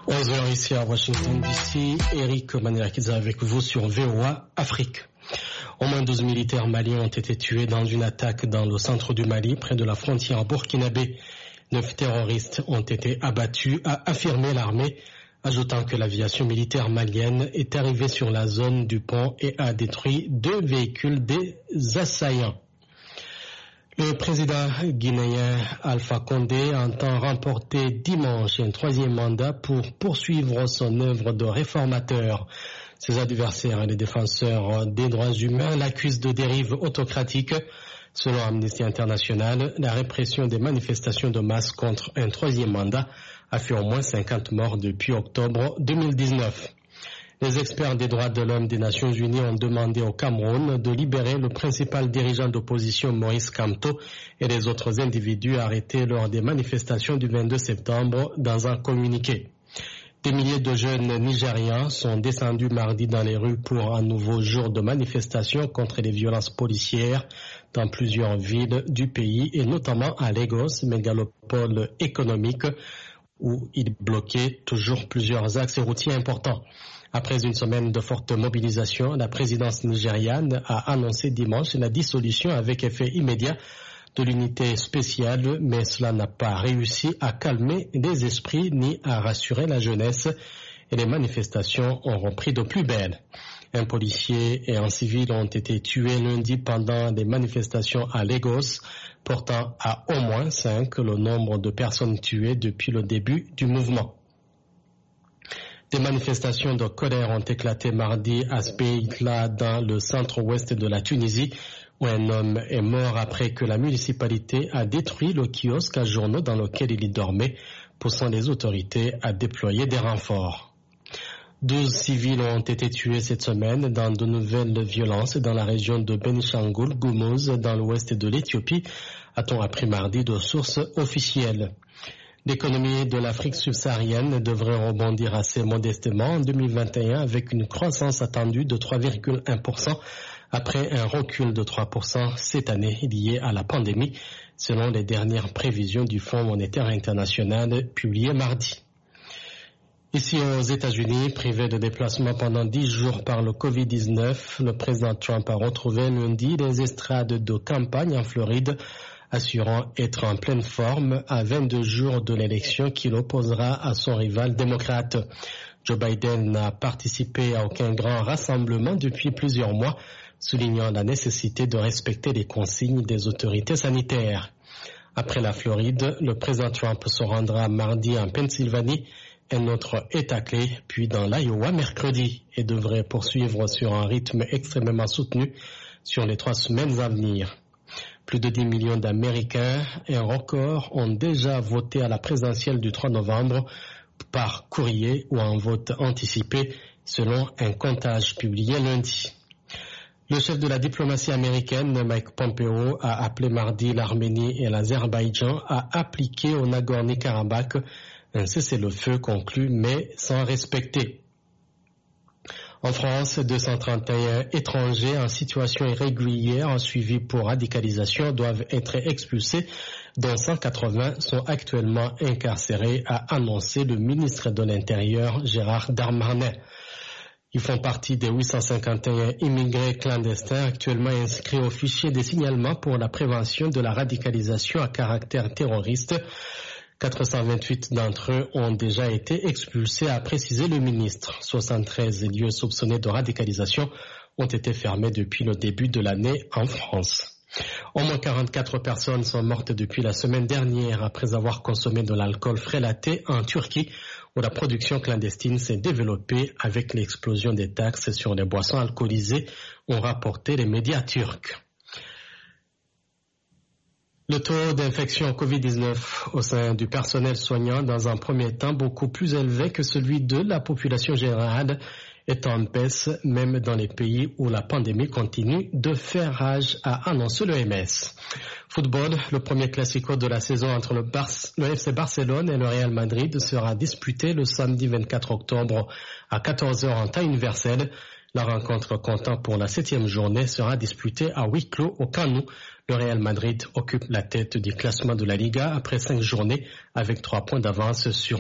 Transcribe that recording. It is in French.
11h ici à Washington DC, Eric Manilakidza avec vous sur VOA Afrique. Au moins 12 militaires maliens ont été tués dans une attaque dans le centre du Mali, près de la frontière burkinabé. 9 terroristes ont été abattus, a affirmé l'armée, ajoutant que l'aviation militaire malienne est arrivée sur la zone du pont et a détruit 2 véhicules des assaillants. Le président guinéen Alpha Condé entend remporter dimanche un 3e mandat pour poursuivre son œuvre de réformateur. Ses adversaires et les défenseurs des droits humains l'accusent de dérive autocratique. Selon Amnesty International, la répression des manifestations de masse contre un 3e mandat a fait au moins 50 morts depuis octobre 2019. Les experts des droits de l'homme des Nations Unies ont demandé au Cameroun de libérer le principal dirigeant d'opposition Maurice Kamto et les autres individus arrêtés lors des manifestations du 22 septembre dans un communiqué. Des milliers de jeunes Nigérians sont descendus mardi dans les rues pour un nouveau jour de manifestation contre les violences policières dans plusieurs villes du pays et notamment à Lagos, mégalopole économique, où il bloquait toujours plusieurs axes routiers importants. Après une semaine de forte mobilisation, la présidence nigériane a annoncé dimanche la dissolution avec effet immédiat de l'unité spéciale, mais cela n'a pas réussi à calmer les esprits ni à rassurer la jeunesse et les manifestations ont repris de plus belle. Un policier et un civil ont été tués lundi pendant des manifestations à Lagos, portant à au moins 5 le nombre de personnes tuées depuis le début du mouvement. Des manifestations de colère ont éclaté mardi à Sbeila dans le centre-ouest de la Tunisie, où un homme est mort après que la municipalité a détruit le kiosque à journaux dans lequel il y dormait, poussant les autorités à déployer des renforts. 12 civils ont été tués cette semaine dans de nouvelles violences dans la région de Benishangul Gumuz, dans l'ouest de l'Éthiopie, a-t-on appris mardi de sources officielles. L'économie de l'Afrique subsaharienne devrait rebondir assez modestement en 2021 avec une croissance attendue de 3,1% après un recul de 3% cette année lié à la pandémie, selon les dernières prévisions du Fonds monétaire international publiées mardi. Ici aux États-Unis, privé de déplacement pendant 10 jours par le Covid-19, le président Trump a retrouvé lundi les estrades de campagne en Floride, assurant être en pleine forme à 22 jours de l'élection qui l'opposera à son rival démocrate. Joe Biden n'a participé à aucun grand rassemblement depuis plusieurs mois, soulignant la nécessité de respecter les consignes des autorités sanitaires. Après la Floride, le président Trump se rendra mardi en Pennsylvanie, un autre État clé, puis dans l'Iowa mercredi, et devrait poursuivre sur un rythme extrêmement soutenu sur les 3 semaines à venir. Plus de 10 millions d'Américains, un record, ont déjà voté à la présidentielle du 3 novembre par courrier ou en vote anticipé, selon un comptage publié lundi. Le chef de la diplomatie américaine, Mike Pompeo, a appelé mardi l'Arménie et l'Azerbaïdjan à appliquer au Nagorno-Karabakh un cessez-le-feu conclu mais sans respecter. En France, 231 étrangers en situation irrégulière suivis pour radicalisation doivent être expulsés, dont 180 sont actuellement incarcérés, a annoncé le ministre de l'Intérieur Gérard Darmanin. Ils font partie des 851 immigrés clandestins actuellement inscrits au fichier des signalements pour la prévention de la radicalisation à caractère terroriste. 428 d'entre eux ont déjà été expulsés, a précisé le ministre. 73 lieux soupçonnés de radicalisation ont été fermés depuis le début de l'année en France. Au moins 44 personnes sont mortes depuis la semaine dernière après avoir consommé de l'alcool frélaté en Turquie, où la production clandestine s'est développée avec l'explosion des taxes sur les boissons alcoolisées, ont rapporté les médias turcs. Le taux d'infection au Covid-19 au sein du personnel soignant dans un premier temps beaucoup plus élevé que celui de la population générale est en baisse même dans les pays où la pandémie continue de faire rage, a annoncé l'OMS. Football, le premier classico de la saison entre le FC Barcelone et le Real Madrid sera disputé le samedi 24 octobre à 14h en temps universel. La rencontre comptant pour la 7e journée sera disputée à huis clos au Camp Nou. Le Real Madrid occupe la tête du classement de la Liga après 5 journées avec 3 points d'avance sur